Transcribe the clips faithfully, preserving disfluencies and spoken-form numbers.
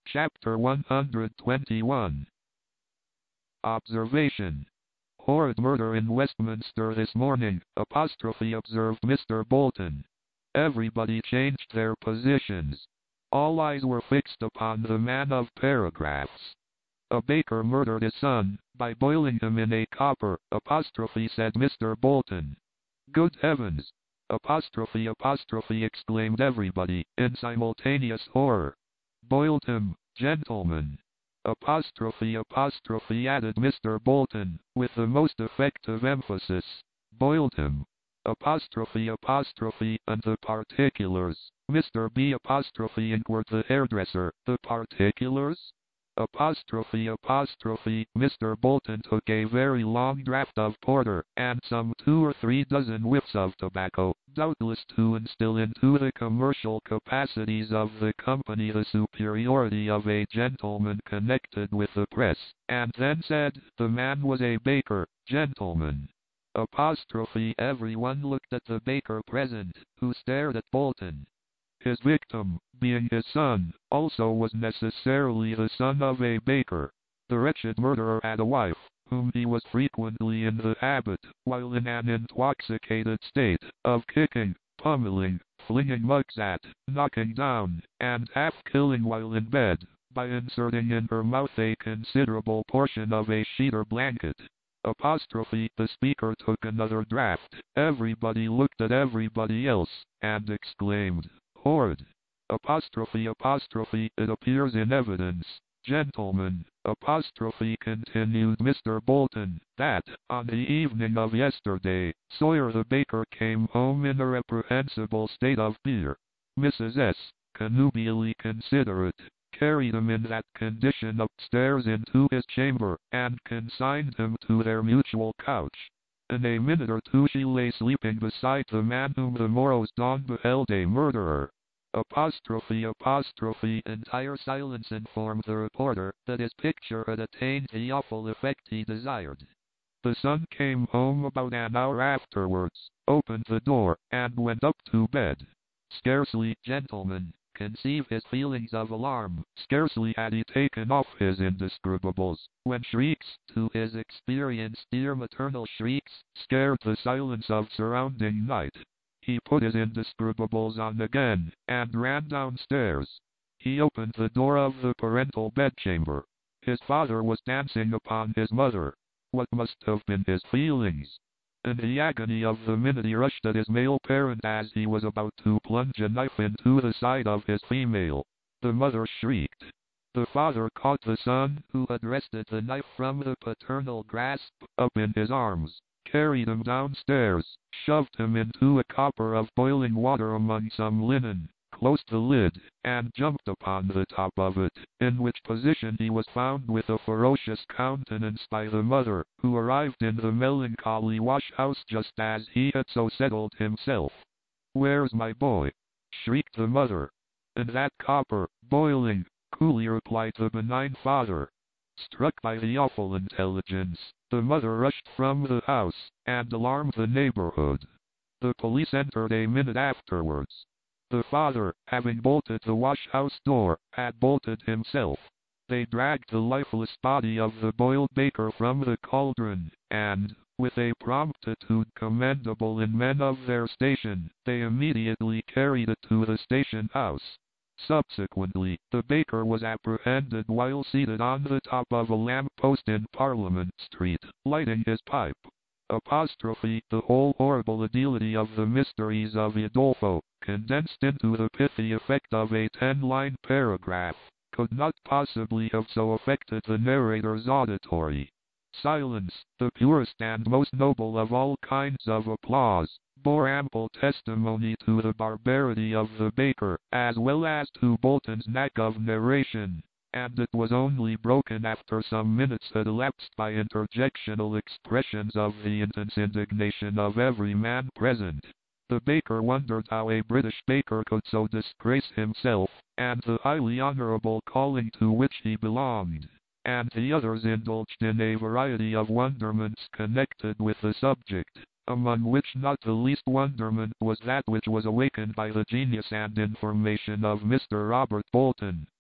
Chapter one hundred twenty-one. Observation. Horrid murder in Westminster this morning, apostrophe observed Mister Bolton. Everybody changed their positions. All eyes were fixed upon the man of paragraphs. A baker murdered his son, by boiling him in a copper, apostrophe said Mister Bolton. Good heavens! Apostrophe apostrophe exclaimed everybody, in simultaneous horror. Boiled him, gentlemen. Apostrophe apostrophe added Mister Bolton, with the most effective emphasis. Boiled him. Apostrophe apostrophe and the particulars. Mister B apostrophe inquired the hairdresser. The particulars? Apostrophe apostrophe. Mister Bolton took a very long draught of porter, and some two or three dozen whiffs of tobacco, doubtless to instill into the commercial capacities of the company the superiority of a gentleman connected with the press, and then said, the man was a baker, gentlemen. Apostrophe everyone looked at the baker present, who stared at Bolton. His victim, being his son, also was necessarily the son of a baker. The wretched murderer had a wife, whom he was frequently in the habit, while in an intoxicated state, of kicking, pummeling, flinging mugs at, knocking down, and half killing while in bed, by inserting in her mouth a considerable portion of a sheet or blanket. Apostrophe, the speaker took another draught. Everybody looked at everybody else, and exclaimed, horrid. Apostrophe apostrophe, it appears in evidence, gentlemen, apostrophe continued Mister Bolton, that, on the evening of yesterday, Sawyer the baker came home in a reprehensible state of beer. Missus S, connubially considerate, carried him in that condition upstairs into his chamber, and consigned him to their mutual couch. In a minute or two she lay sleeping beside the man whom the morrow's dawn beheld a murderer. Apostrophe apostrophe entire silence informed the reporter that his picture had attained the awful effect he desired. The son came home about an hour afterwards, opened the door, and went up to bed. Scarcely, gentlemen, conceive his feelings of alarm, scarcely had he taken off his indescribables, when shrieks, to his experienced ear maternal shrieks, scared the silence of surrounding night. He put his indescribables on again, and ran downstairs. He opened the door of the parental bedchamber. His father was dancing upon his mother. What must have been his feelings? In the agony of the minute he rushed at his male parent as he was about to plunge a knife into the side of his female. The mother shrieked. The father caught the son, who had wrested the knife from the paternal grasp, up in his arms, carried him downstairs, shoved him into a copper of boiling water among some linen, closed the lid, and jumped upon the top of it, in which position he was found with a ferocious countenance by the mother, who arrived in the melancholy wash-house just as he had so settled himself. "Where's my boy?" shrieked the mother. "In that copper, boiling," coolly replied the benign father. Struck by the awful intelligence, the mother rushed from the house, and alarmed the neighborhood. The police entered a minute afterwards. The father, having bolted the wash-house door, had bolted himself. They dragged the lifeless body of the boiled baker from the cauldron, and, with a promptitude commendable in men of their station, they immediately carried it to the station house. Subsequently, the baker was apprehended while seated on the top of a lamp-post in Parliament Street, lighting his pipe. Apostrophe, the whole horrible idylity of the mysteries of Udolpho, condensed into the pithy effect of a ten-line paragraph, could not possibly have so affected the narrator's auditory. Silence, the purest and most noble of all kinds of applause, bore ample testimony to the barbarity of the baker, as well as to Bolton's knack of narration, and it was only broken after some minutes had elapsed by interjectional expressions of the intense indignation of every man present. The baker wondered how a British baker could so disgrace himself, and the highly honorable calling to which he belonged, and the others indulged in a variety of wonderments connected with the subject, among which not the least wonderment was that which was awakened by the genius and information of Mister Robert Bolton,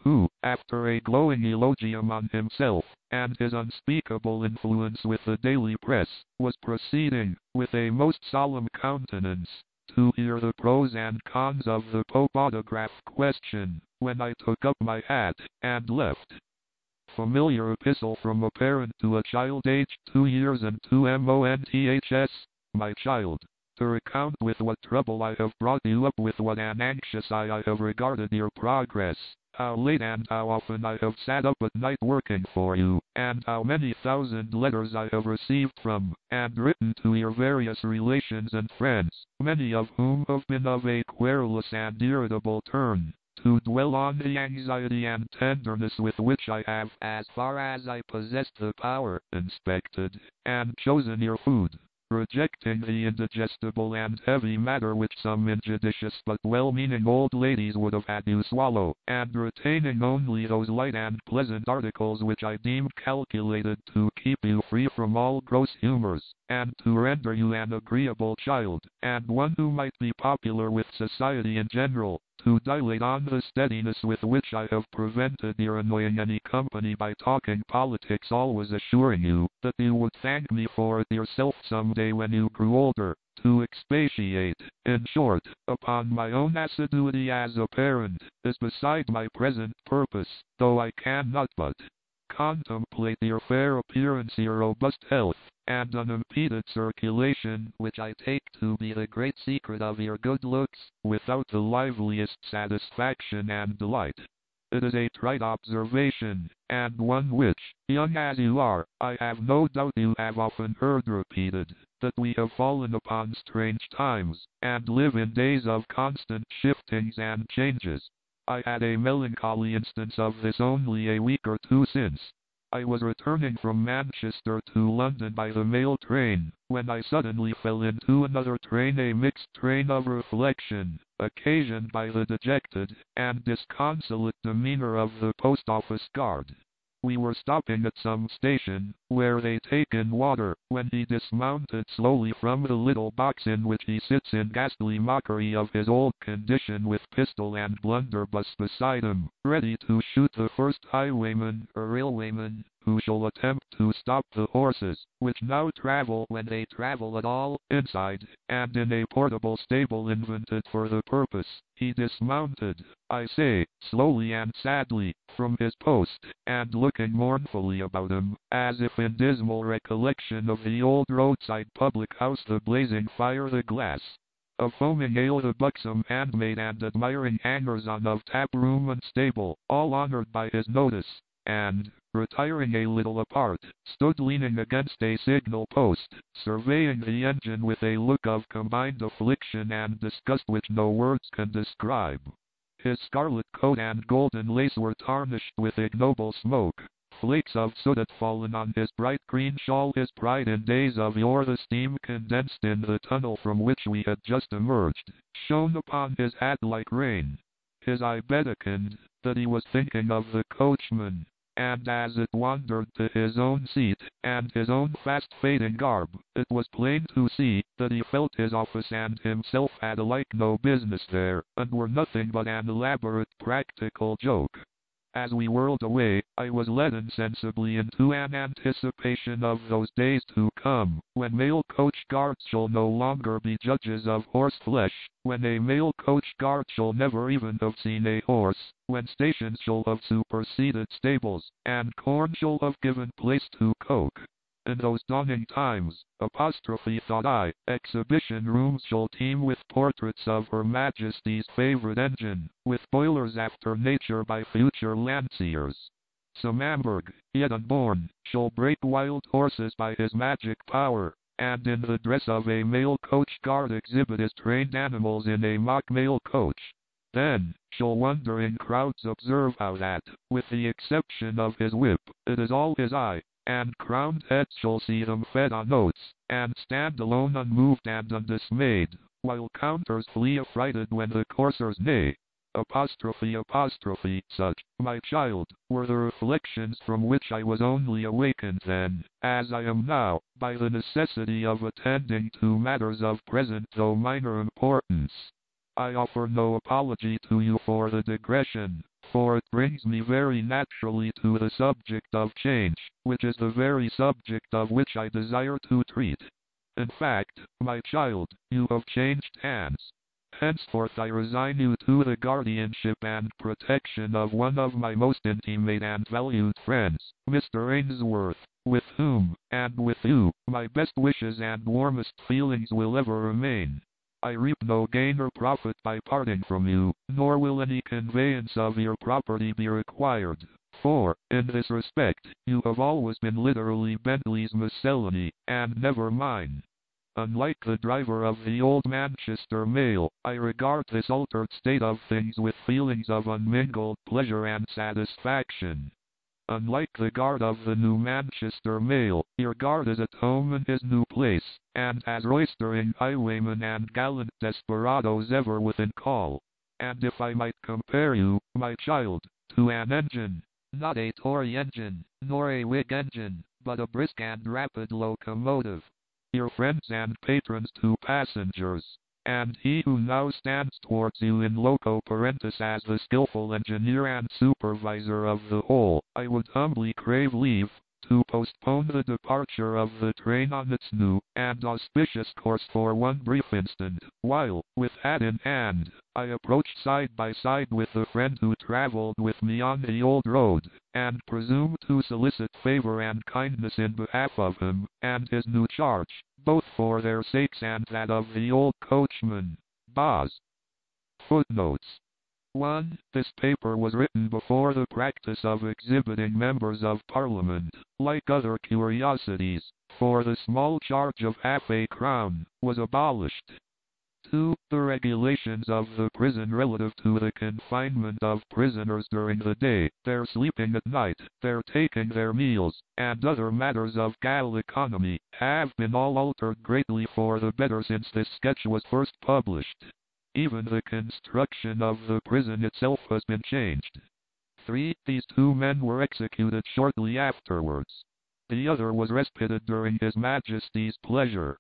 who, after a glowing eulogium on himself, and his unspeakable influence with the daily press, was proceeding, with a most solemn countenance, to hear the pros and cons of the Pope autograph question, when I took up my hat, and left. Familiar epistle from a parent to a child aged two years and two months. My child, to recount with what trouble I have brought you up, with what an anxious eye I have regarded your progress, how late and how often I have sat up at night working for you, and how many thousand letters I have received from, and written to your various relations and friends, many of whom have been of a querulous and irritable turn, to dwell on the anxiety and tenderness with which I have, as far as I possessed the power, inspected and chosen your food, rejecting the indigestible and heavy matter which some injudicious but well-meaning old ladies would have had you swallow, and retaining only those light and pleasant articles which I deemed calculated to keep you free from all gross humors, and to render you an agreeable child, and one who might be popular with society in general, to dilate on the steadiness with which I have prevented your annoying any company by talking politics, always assuring you that you would thank me for it yourself some day when you grew older, to expatiate, in short, upon my own assiduity as a parent, is beside my present purpose, though I cannot but contemplate your fair appearance, your robust health, and unimpeded circulation, which I take to be the great secret of your good looks, without the liveliest satisfaction and delight. It is a trite observation, and one which, young as you are, I have no doubt you have often heard repeated, that we have fallen upon strange times, and live in days of constant shiftings and changes. I had a melancholy instance of this only a week or two since. I was returning from Manchester to London by the mail train, when I suddenly fell into another train, a mixed train of reflection, occasioned by the dejected and disconsolate demeanor of the post office guard. We were stopping at some station, where they take in water, when he dismounted slowly from the little box in which he sits in ghastly mockery of his old condition, with pistol and blunderbuss beside him, ready to shoot the first highwayman or railwayman who shall attempt to stop the horses, which now travel, when they travel at all, inside, and in a portable stable invented for the purpose. He dismounted, I say, slowly and sadly, from his post, and looking mournfully about him, as if in dismal recollection of the old roadside public house, the blazing fire, the glass of foaming ale, the buxom handmaid and admiring hangers-on of tap room and stable, all honored by his notice, and, retiring a little apart, stood leaning against a signal post, surveying the engine with a look of combined affliction and disgust which no words can describe. His scarlet coat and golden lace were tarnished with ignoble smoke. Flakes of soot had fallen on his bright green shawl. His pride in days of yore, the steam condensed in the tunnel from which we had just emerged, shone upon his hat like rain. His eye betokened that he was thinking of the coachman, and as it wandered to his own seat, and his own fast-fading garb, it was plain to see that he felt his office and himself had alike no business there, and were nothing but an elaborate practical joke. As we whirled away, I was led insensibly into an anticipation of those days to come, when mail coach guards shall no longer be judges of horseflesh, when a mail coach guard shall never even have seen a horse, when stations shall have superseded stables, and corn shall have given place to coke. In those dawning times, apostrophe thought I, exhibition rooms shall teem with portraits of Her Majesty's favorite engine, with boilers after nature by future Lanciers. Some Amberg, yet unborn, shall break wild horses by his magic power, and in the dress of a mail coach guard exhibit his trained animals in a mock mail coach. Then shall wondering crowds observe how that, with the exception of his whip, it is all his eye, and crowned heads shall see him fed on oats, and stand alone unmoved and undismayed, while counters flee affrighted when the coursers neigh. Apostrophe apostrophe, such, my child, were the reflections from which I was only awakened then, as I am now, by the necessity of attending to matters of present though minor importance. I offer no apology to you for the digression, for it brings me very naturally to the subject of change, which is the very subject of which I desire to treat. In fact, my child, you have changed hands. Henceforth I resign you to the guardianship and protection of one of my most intimate and valued friends, Mister Ainsworth, with whom, and with you, my best wishes and warmest feelings will ever remain. I reap no gain or profit by parting from you, nor will any conveyance of your property be required, for, in this respect, you have always been literally Bentley's miscellany, and never mine. Unlike the driver of the old Manchester mail, I regard this altered state of things with feelings of unmingled pleasure and satisfaction. Unlike the guard of the new Manchester mail, your guard is at home in his new place, and has roistering highwaymen and gallant desperadoes ever within call. And if I might compare you, my child, to an engine, not a Tory engine, nor a Whig engine, but a brisk and rapid locomotive, your friends and patrons to passengers, and he who now stands towards you in loco parentis as the skillful engineer and supervisor of the whole, I would humbly crave leave to postpone the departure of the train on its new and auspicious course for one brief instant, while, with hat in hand, I approached side by side with the friend who traveled with me on the old road, and presume to solicit favor and kindness in behalf of him and his new charge, both for their sakes and that of the old coachman, Boz. Footnotes one. This paper was written before the practice of exhibiting members of Parliament, like other curiosities, for the small charge of half a crown, was abolished. two. The regulations of the prison relative to the confinement of prisoners during the day, their sleeping at night, their taking their meals, and other matters of gall economy, have been all altered greatly for the better since this sketch was first published. Even the construction of the prison itself has been changed. three. These two men were executed shortly afterwards. The other was respited during His Majesty's pleasure.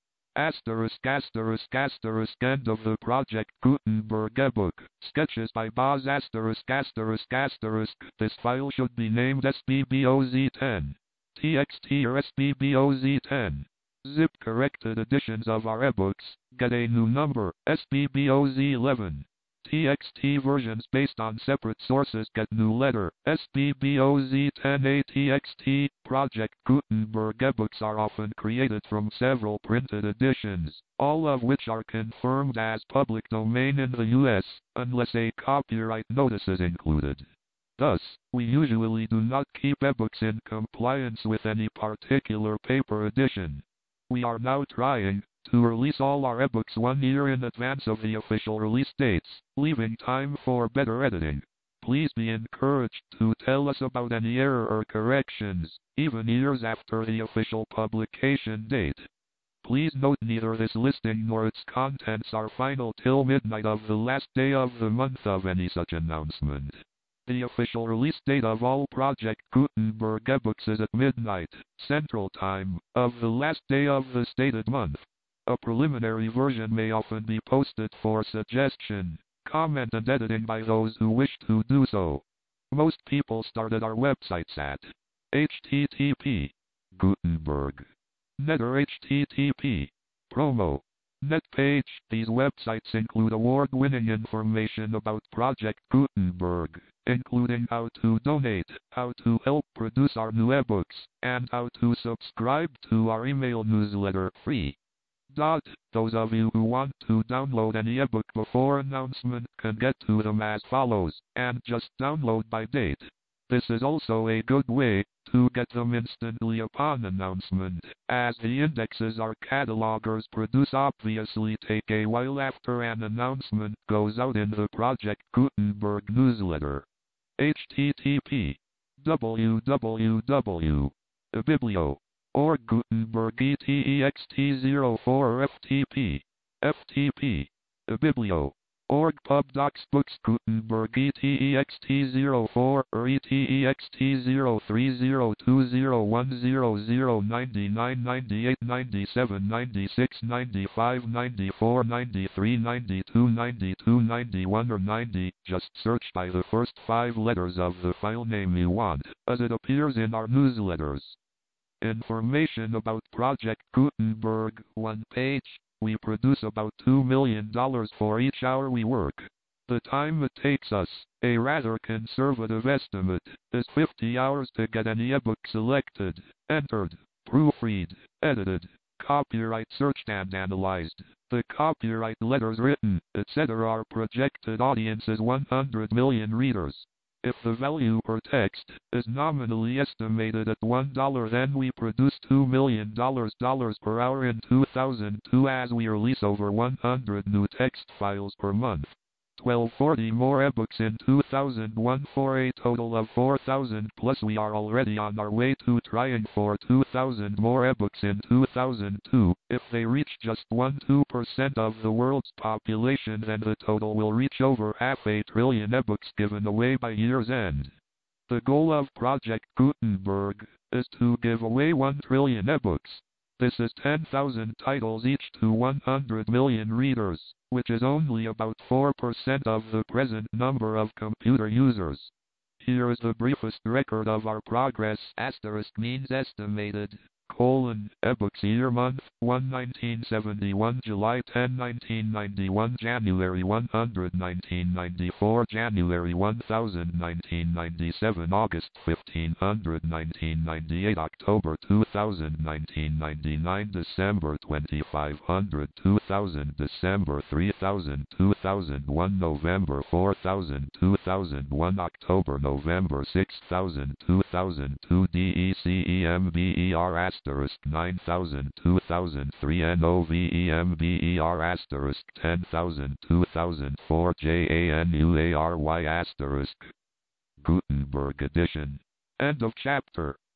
Asterisk asterisk asterisk end of the Project Gutenberg ebook. Sketches by Boz asterisk asterisk asterisk. This file should be named S B B O Z ten. T X T or S B B O Z ten. Zip corrected editions of our ebooks get a new number, S B B O Z eleven. T X T versions based on separate sources get new letter, S B B O Z ten A T X T. Project Gutenberg ebooks are often created from several printed editions, all of which are confirmed as public domain in the U S, unless a copyright notice is included. Thus, we usually do not keep ebooks in compliance with any particular paper edition. We are now trying to release all our ebooks one year in advance of the official release dates, leaving time for better editing. Please be encouraged to tell us about any error or corrections, even years after the official publication date. Please note neither this listing nor its contents are final till midnight of the last day of the month of any such announcement. The official release date of all Project Gutenberg ebooks is at midnight, Central Time, of the last day of the stated month. A preliminary version may often be posted for suggestion, comment and editing by those who wish to do so. Most people started our websites at http Gutenberg net or http promo net page. These websites include award-winning information about Project Gutenberg, including how to donate, how to help produce our new ebooks, and how to subscribe to our email newsletter free. Dot. Those of you who want to download any ebook before announcement can get to them as follows, and just download by date. This is also a good way to get them instantly upon announcement, as the indexes our catalogers produce obviously take a while after an announcement goes out in the Project Gutenberg newsletter. http www biblio or Gutenberg E T E X T zero four or F T P F T P Biblio Org pub docs books Gutenberg E T E X T zero four or E T E X T zero three zero two zero one zero zero ninety-nine ninety-eight ninety-seven ninety-six ninety-five ninety-four ninety-three ninety-two ninety-two ninety-one or ninety. Just search by the first five letters of the file name you want, as it appears in our newsletters. Information about Project Gutenberg, one page. We produce about two million dollars for each hour we work. The time it takes us, a rather conservative estimate, is fifty hours to get an ebook selected, entered, proofread, edited, copyright searched and analyzed. The copyright letters written, et cetera. Our projected audience is one hundred million readers. If the value per text is nominally estimated at one dollar, then we produce two million dollars per hour in two thousand two, as we release over one hundred new text files per month. twelve forty more ebooks in two thousand one for a total of four thousand plus. We are already on our way to trying for two thousand more ebooks in two thousand two. If they reach just one to two percent of the world's population, then the total will reach over half a trillion ebooks given away by year's end. The goal of Project Gutenberg is to give away one trillion ebooks. This is ten thousand titles each to one hundred million readers, which is only about four percent of the present number of computer users. Here is the briefest record of our progress. Asterisk means estimated. Colon, ebooks year month, one nineteen seventy-one, July tenth nineteen ninety-one, January one hundred nineteen ninety-four, January one thousand nineteen ninety-seven, August fifteen hundred nineteen ninety-eight, October two thousand nineteen ninety-nine, December twenty-five hundred two thousand, December three thousand two thousand one, November four thousand two thousand one, October November six thousand two thousand two, DECEMBER asterisk nine thousand two thousand three, NOVEMBER asterisk ten thousand two thousand four, JANUARY asterisk. Gutenberg edition. End of chapter.